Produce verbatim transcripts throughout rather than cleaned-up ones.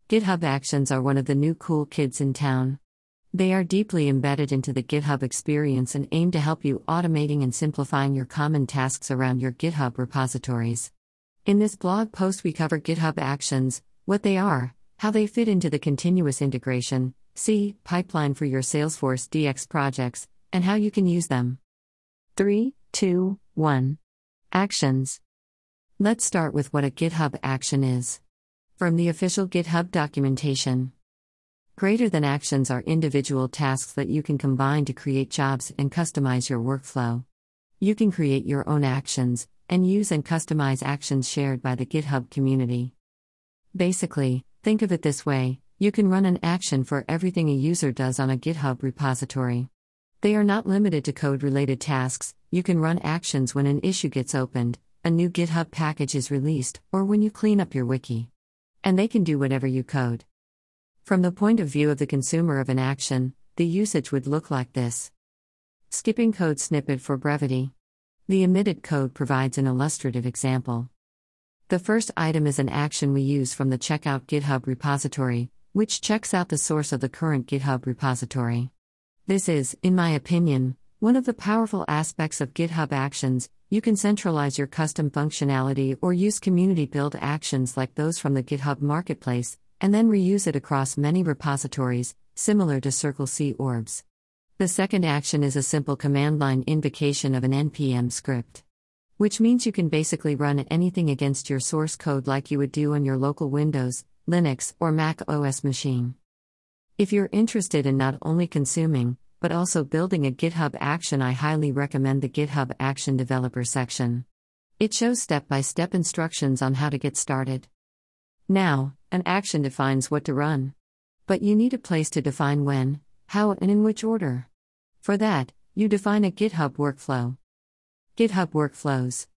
GitHub Actions are one of the new cool kids in town. They are deeply embedded into the GitHub experience and aim to help you automating and simplifying your common tasks around your GitHub repositories. In this blog post, we cover GitHub Actions, what they are, how they fit into the continuous integration C pipeline for your Salesforce D X projects, and how you can use them. three, two, one. Actions. Let's start with what a GitHub action is. From the official GitHub documentation. Greater than actions are individual tasks that you can combine to create jobs and customize your workflow. You can create your own actions, and use and customize actions shared by the GitHub community. Basically, think of it this way: you can run an action for everything a user does on a GitHub repository. They are not limited to code-related tasks. You can run actions when an issue gets opened, a new GitHub package is released, or when you clean up your wiki. And they can do whatever you code. From the point of view of the consumer of an action, the usage would look like this. Skipping code snippet for brevity. The omitted code provides an illustrative example. The first item is an action we use from the checkout GitHub repository, which checks out the source of the current GitHub repository. This is, in my opinion, one of the powerful aspects of GitHub Actions. You can centralize your custom functionality or use community-built actions like those from the GitHub Marketplace, and then reuse it across many repositories, similar to Circle C orbs. The second action is a simple command line invocation of an N P M script, which means you can basically run anything against your source code like you would do on your local Windows, Linux, or Mac O S machine. If you're interested in not only consuming, but also building a GitHub action, I highly recommend the GitHub Action Developer section. It shows step-by-step instructions on how to get started. Now, an action defines what to run. But you need a place to define when, how, and in which order. For that, you define a GitHub workflow. GitHub Workflows.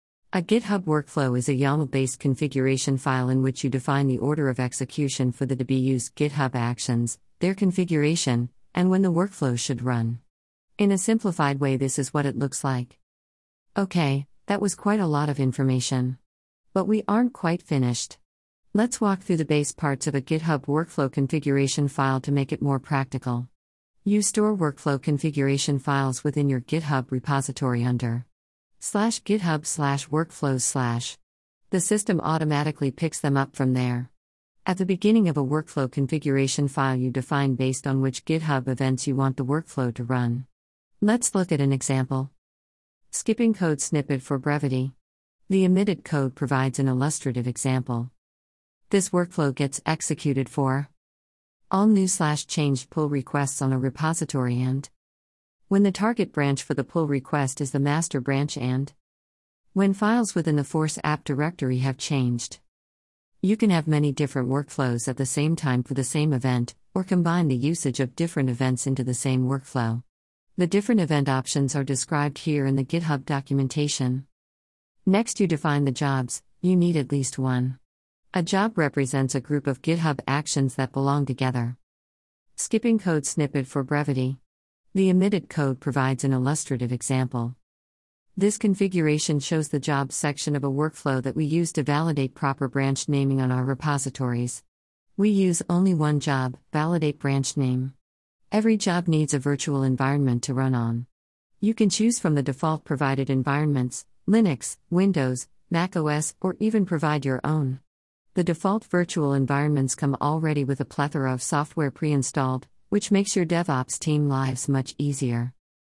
A GitHub workflow is a YAML-based configuration file in which you define the order of execution for the to-be-used GitHub actions, their configuration, and when the workflow should run. In a simplified way, this is what it looks like. Okay, that was quite a lot of information. But we aren't quite finished. Let's walk through the base parts of a GitHub workflow configuration file to make it more practical. You store workflow configuration files within your GitHub repository under slash GitHub slash workflows slash. The system automatically picks them up from there. At the beginning of a workflow configuration file, you define based on which GitHub events you want the workflow to run. Let's look at an example. Skipping code snippet for brevity. The omitted code provides an illustrative example. This workflow gets executed for all new slash changed pull requests on a repository and when the target branch for the pull request is the master branch and when files within the Force app directory have changed. You can have many different workflows at the same time for the same event, or combine the usage of different events into the same workflow. The different event options are described here in the GitHub documentation. Next, you define the jobs. You need at least one. A job represents a group of GitHub actions that belong together. Skipping code snippet for brevity. The omitted code provides an illustrative example. This configuration shows the jobs section of a workflow that we use to validate proper branch naming on our repositories. We use only one job, validate branch name. Every job needs a virtual environment to run on. You can choose from the default provided environments, Linux, Windows, Mac O S, or even provide your own. The default virtual environments come already with a plethora of software pre-installed, which makes your DevOps team lives much easier.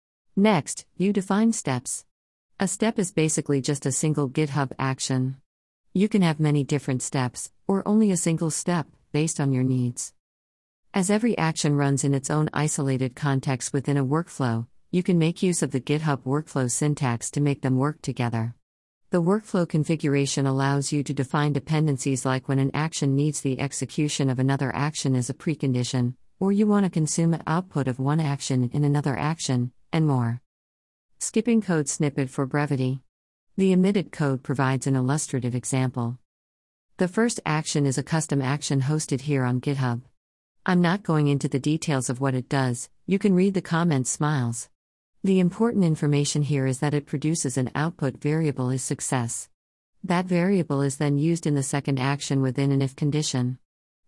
Next, you define steps. A step is basically just a single GitHub action. You can have many different steps, or only a single step, based on your needs. As every action runs in its own isolated context within a workflow, you can make use of the GitHub workflow syntax to make them work together. The workflow configuration allows you to define dependencies like when an action needs the execution of another action as a precondition, or you want to consume an output of one action in another action, and more. Skipping code snippet for brevity. The omitted code provides an illustrative example. The first action is a custom action hosted here on GitHub. I'm not going into the details of what it does, you can read the comment smiles. The important information here is that it produces an output variable as success. That variable is then used in the second action within an if condition.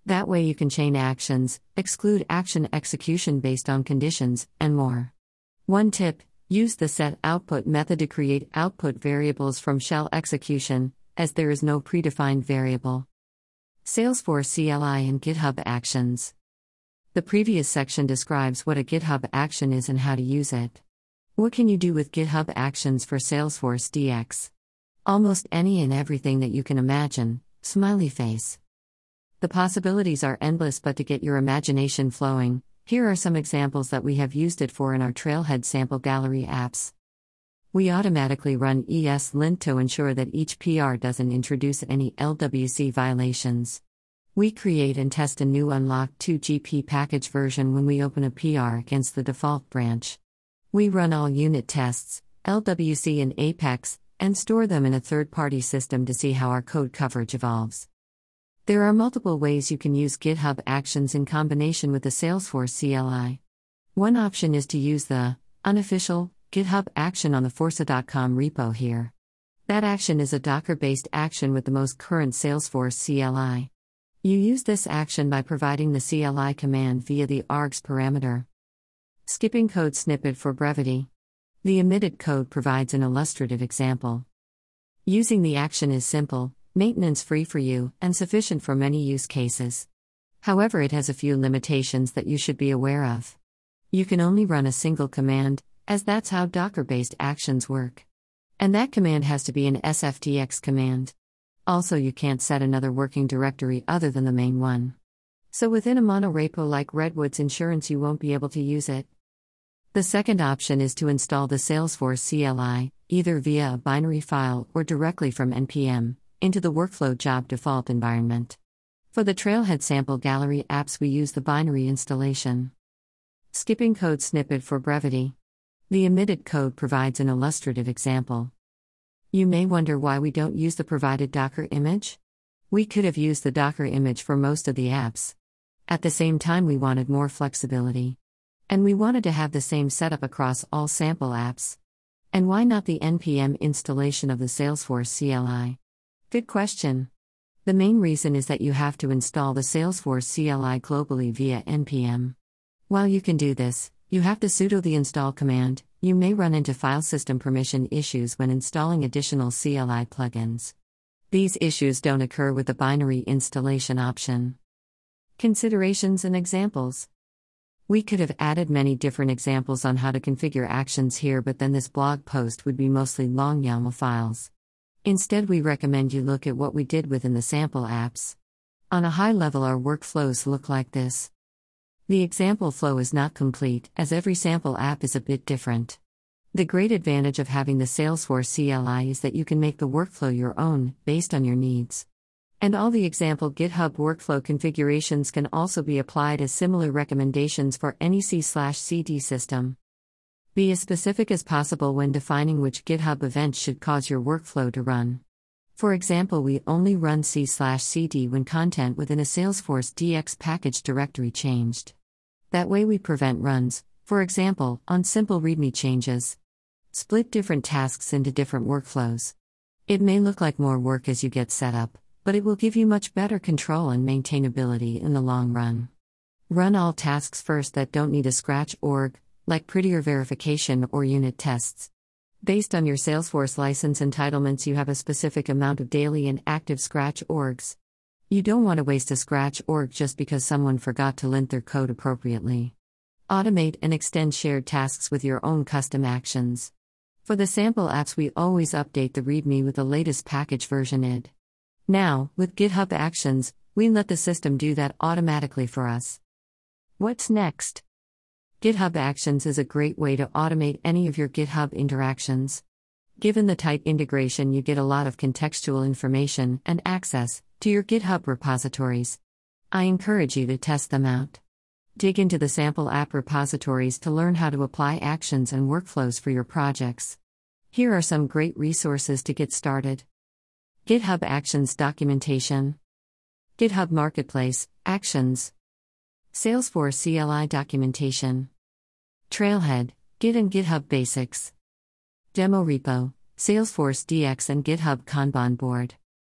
That way you can chain actions, exclude action execution based on conditions, and more. One tip: use the set output method to create output variables from shell execution, as there is no predefined variable. Salesforce C L I and GitHub Actions. The previous section describes what a GitHub action is and how to use it. What can you do with GitHub Actions for Salesforce D X? Almost any and everything that you can imagine. Smiley face. The possibilities are endless, but to get your imagination flowing, here are some examples that we have used it for in our Trailhead sample gallery apps. We automatically run ESLint to ensure that each P R doesn't introduce any L W C violations. We create and test a new unlocked two G P package version when we open a P R against the default branch. We run all unit tests, L W C and Apex, and store them in a third-party system to see how our code coverage evolves. There are multiple ways you can use GitHub Actions in combination with the Salesforce C L I. One option is to use the unofficial GitHub action on the Forza dot com repo here. That action is a Docker-based action with the most current Salesforce C L I. You use this action by providing the C L I command via the args parameter. Skipping code snippet for brevity. The omitted code provides an illustrative example. Using the action is simple, maintenance-free for you, and sufficient for many use cases. However, it has a few limitations that you should be aware of. You can only run a single command, as that's how Docker-based actions work. And that command has to be an S F T X command. Also, you can't set another working directory other than the main one. So within a monorepo like Redwood's Insurance, you won't be able to use it. The second option is to install the Salesforce C L I, either via a binary file or directly from N P M, into the workflow job default environment. For the Trailhead sample gallery apps, we use the binary installation. Skipping code snippet for brevity. The omitted code provides an illustrative example. You may wonder why we don't use the provided Docker image. We could have used the Docker image for most of the apps. At the same time, we wanted more flexibility. And we wanted to have the same setup across all sample apps. And why not the N P M installation of the Salesforce C L I? Good question. The main reason is that you have to install the Salesforce C L I globally via N P M. While you can do this, you have to sudo the install command. You may run into file system permission issues when installing additional C L I plugins. These issues don't occur with the binary installation option. Considerations and examples. We could have added many different examples on how to configure actions here, but then this blog post would be mostly long YAML files. Instead, we recommend you look at what we did within the sample apps. On a high level, our workflows look like this. The example flow is not complete, as every sample app is a bit different. The great advantage of having the Salesforce C L I is that you can make the workflow your own, based on your needs. And all the example GitHub workflow configurations can also be applied as similar recommendations for any C C D system. Be as specific as possible when defining which GitHub events should cause your workflow to run. For example, we only run C C D when content within a Salesforce D X package directory changed. That way we prevent runs, for example, on simple README changes. Split different tasks into different workflows. It may look like more work as you get set up, but it will give you much better control and maintainability in the long run. Run all tasks first that don't need a scratch org, like prettier verification or unit tests. Based on your Salesforce license entitlements, you have a specific amount of daily and active scratch orgs. You don't want to waste a scratch org just because someone forgot to lint their code appropriately. Automate and extend shared tasks with your own custom actions. For the sample apps, we always update the README with the latest package version I D. Now, with GitHub Actions, we let the system do that automatically for us. What's next? GitHub Actions is a great way to automate any of your GitHub interactions. Given the tight integration, you get a lot of contextual information and access to your GitHub repositories. I encourage you to test them out. Dig into the sample app repositories to learn how to apply actions and workflows for your projects. Here are some great resources to get started. GitHub Actions documentation. GitHub Marketplace, Actions. Salesforce C L I documentation. Trailhead, Git and GitHub Basics. Demo repo, Salesforce D X and GitHub Kanban board.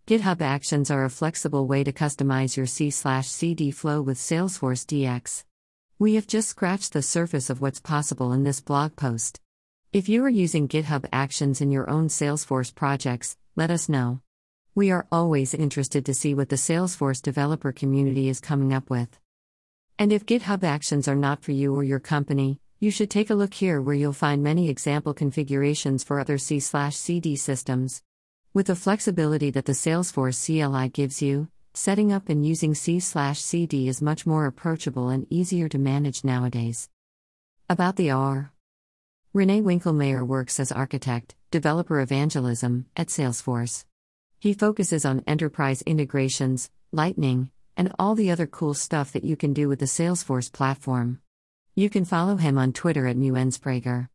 GitHub Actions are a flexible way to customize your C/C D flow with Salesforce D X. We have just scratched the surface of what's possible in this blog post. If you are using GitHub Actions in your own Salesforce projects, let us know. We are always interested to see what the Salesforce developer community is coming up with. And if GitHub Actions are not for you or your company, you should take a look here where you'll find many example configurations for other C/C D systems. With the flexibility that the Salesforce C L I gives you, setting up and using C/C D is much more approachable and easier to manage nowadays. About the R. René Winkelmeyer works as architect, developer evangelism, at Salesforce. He focuses on enterprise integrations, Lightning, and all the other cool stuff that you can do with the Salesforce platform. You can follow him on Twitter at Muensprager.